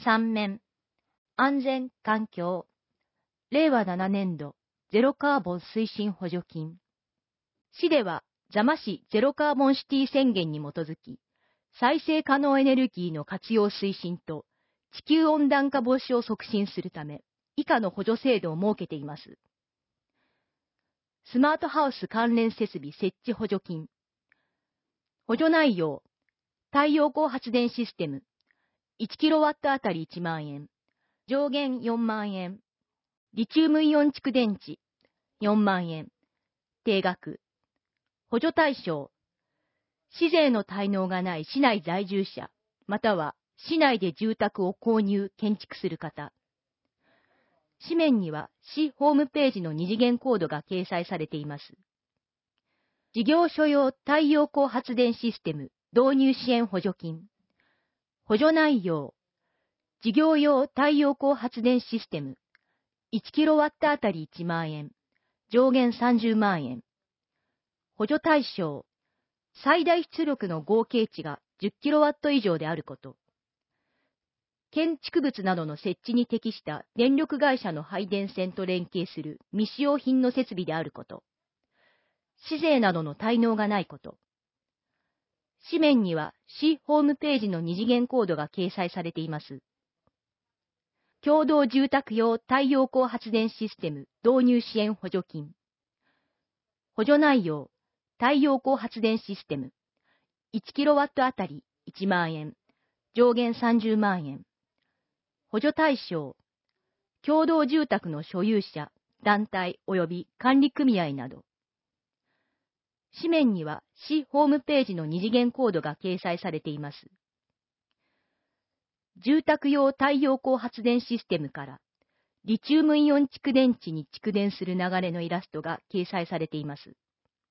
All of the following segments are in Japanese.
3面、安全環境、令和7年度ゼロカーボン推進補助金。市では座間市ゼロカーボンシティ宣言に基づき、再生可能エネルギーの活用推進と地球温暖化防止を促進するため、以下の補助制度を設けています。スマートハウス関連設備設置補助金。補助内容、太陽光発電システム、1kW あたり1万円、上限4万円、リチウムイオン蓄電池、4万円、定額。補助対象、市税の滞納がない市内在住者、または市内で住宅を購入・建築する方。紙面には市ホームページの二次元コードが掲載されています。事業所用太陽光発電システム導入支援補助金。補助内容、事業用太陽光発電システム 1kW あたり1万円、上限30万円。補助対象、最大出力の合計値が 10kW 以上であること。建築物などの設置に適した電力会社の配電線と連携する未使用品の設備であること。市税などの滞納がないこと。紙面には市ホームページの二次元コードが掲載されています。共同住宅用太陽光発電システム導入支援補助金。補助内容、太陽光発電システム 1kW あたり1万円、上限30万円。補助対象、共同住宅の所有者、団体及び管理組合など。紙面には市ホームページの二次元コードが掲載されています。住宅用太陽光発電システムからリチウムイオン蓄電池に蓄電する流れのイラストが掲載されています。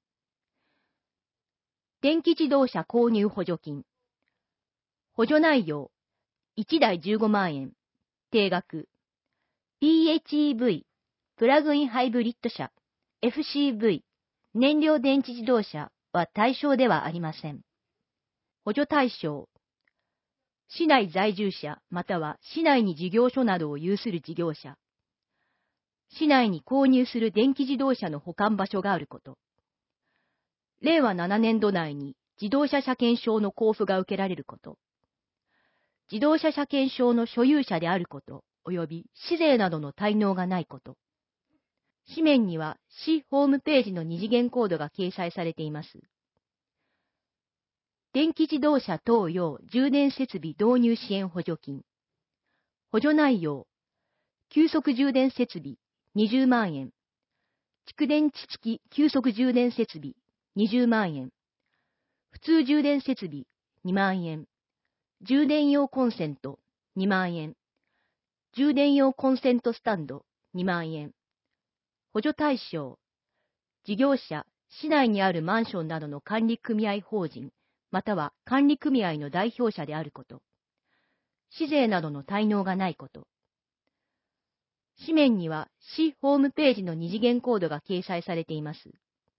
電気自動車購入補助金。補助内容、1台15万円、定額。PHEV、プラグインハイブリッド車、FCV、燃料電池自動車は対象ではありません。補助対象、市内在住者または市内に事業所などを有する事業者。市内に購入する電気自動車の保管場所があること。令和7年度内に自動車車検証の交付が受けられること。自動車車検証の所有者であること、及び市税などの滞納がないこと。紙面には市ホームページの二次元コードが掲載されています。電気自動車等用充電設備導入支援補助金。補助内容、急速充電設備20万円。蓄電池付き急速充電設備20万円。普通充電設備2万円。充電用コンセント2万円。充電用コンセントスタンド2万円。補助対象、事業者、市内にあるマンションなどの管理組合法人、または管理組合の代表者であること。市税などの滞納がないこと。紙面には市ホームページの二次元コードが掲載されています。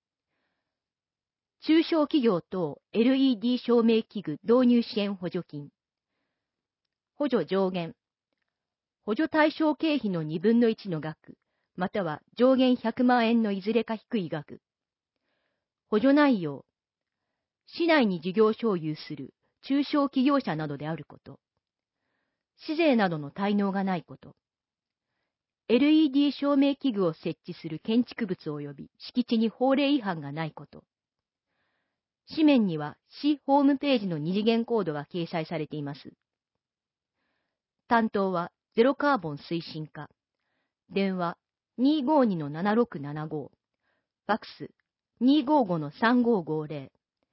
中小企業等 LED 照明器具導入支援補助金。補助上限。補助対象経費の2分の1の額、または上限100万円のいずれか低い額。補助内容。市内に事業所を有する中小企業者などであること。市税などの滞納がないこと。LED 照明器具を設置する建築物及び敷地に法令違反がないこと。紙面には市ホームページの二次元コードが掲載されています。担当はゼロカーボン推進課。電話252-7675。ファックス255-3550。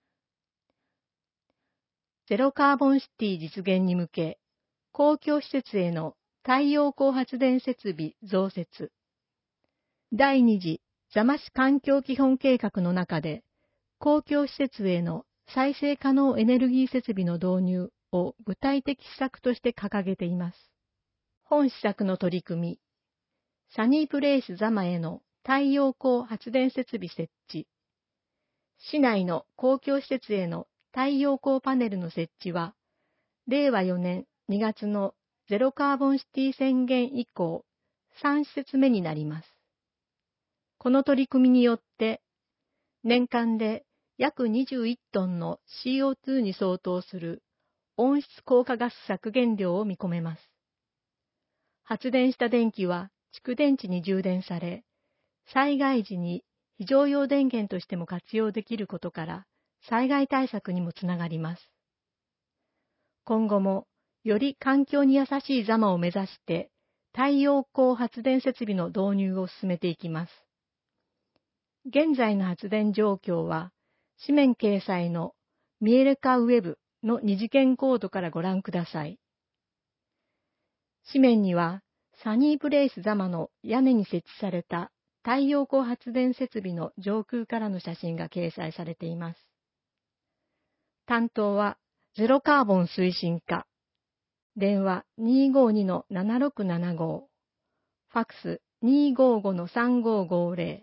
ゼロカーボンシティ実現に向け、公共施設への太陽光発電設備増設。第2次座間市環境基本計画の中で、公共施設への再生可能エネルギー設備の導入を具体的施策として掲げています。本施策の取り組み、サニープレイス座間への太陽光発電設備設置。市内の公共施設への太陽光パネルの設置は、令和4年2月のゼロカーボンシティ宣言以降3施設目になります。この取り組みによって、年間で約21トンの CO2 に相当する温室効果ガス削減量を見込めます。発電した電気は蓄電池に充電され、災害時に非常用電源としても活用できることから、災害対策にもつながります。今後も、より環境に優しいザマを目指して、太陽光発電設備の導入を進めていきます。現在の発電状況は、紙面掲載の見える化ウェブの二次元コードからご覧ください。紙面には、サニープレイスザマの屋根に設置された太陽光発電設備の上空からの写真が掲載されています。担当はゼロカーボン推進課。電話 252-7675。ファックス 255-3550。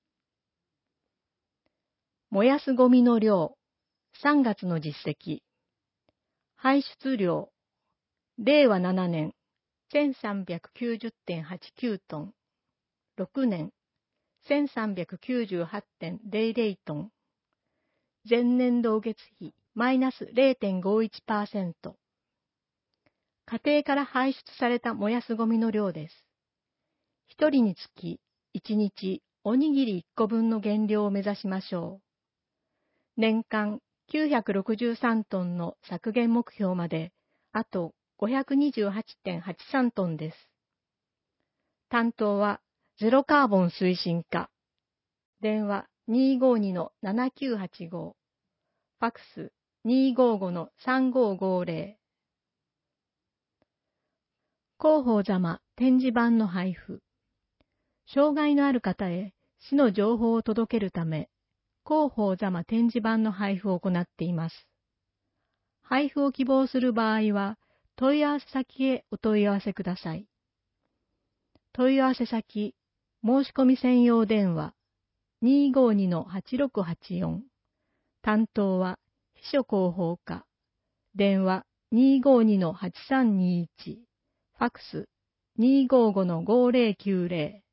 燃やすゴミの量。3月の実績。排出量。令和7年 1390.89 トン。6年 1398.00 トン。前年同月比マイナス 0.51%。家庭から排出された燃やすゴミの量です。1人につき1日おにぎり1個分の減量を目指しましょう。年間963トンの削減目標まであと 528.83 トンです。担当はゼロカーボン推進課。電話 252-7985。ファックス 255-3550。広報ざま展示板の配布。障害のある方へ市の情報を届けるため、広報ざま展示板の配布を行っています。配布を希望する場合は、問い合わせ先へお問い合わせください。問い合わせ先、申し込み専用電話 252-8684。担当は秘書広報課。電話 252-8321。ファックス 255-5090。